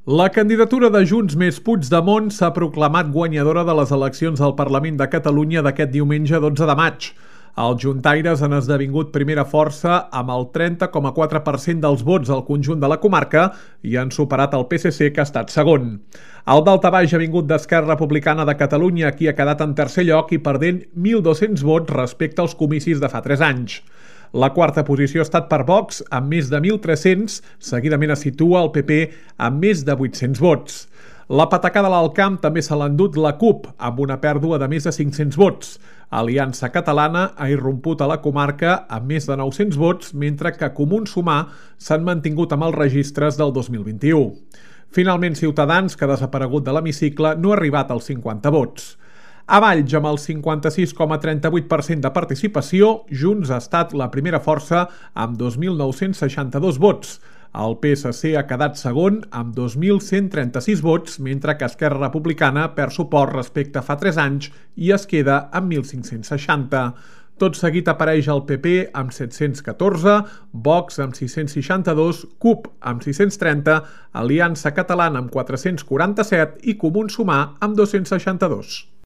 La candidatura de Junts més Puigdemont s'ha proclamat guanyadora de les eleccions al Parlament de Catalunya d'aquest diumenge 12 de maig. Els juntaires han esdevingut primera força amb el 30,4% dels vots al conjunt de la comarca i han superat el PSC, que ha estat segon. El daltabaix ha vingut d'Esquerra Republicana de Catalunya, qui ha quedat en tercer lloc i perdent 1.200 vots respecte als comicis de fa 3 anys. La quarta posició ha estat per Vox, amb més de 1.300, seguidament es situa el PP amb més de 800 vots. La patacada a l'Alt Camp també se l'ha endut la CUP, amb una pèrdua de més de 500 vots. Aliança Catalana ha irromput a la comarca amb més de 900 vots, mentre que Comuns Sumar s'han mantingut amb els registres del 2021. Finalment, Ciutadans, que ha desaparegut de l'hemicicle, no ha arribat als 50 vots. A Valls, amb el 56,38% de participació, Junts ha estat la primera força amb 2.962 vots. El PSC ha quedat segon amb 2.136 vots, mentre que Esquerra Republicana perd suport respecte a fa 3 anys i es queda amb 1.560. Tot seguit apareix el PP amb 714, Vox amb 662, CUP amb 630, Aliança Catalana amb 447 i Comuns Sumar amb 262.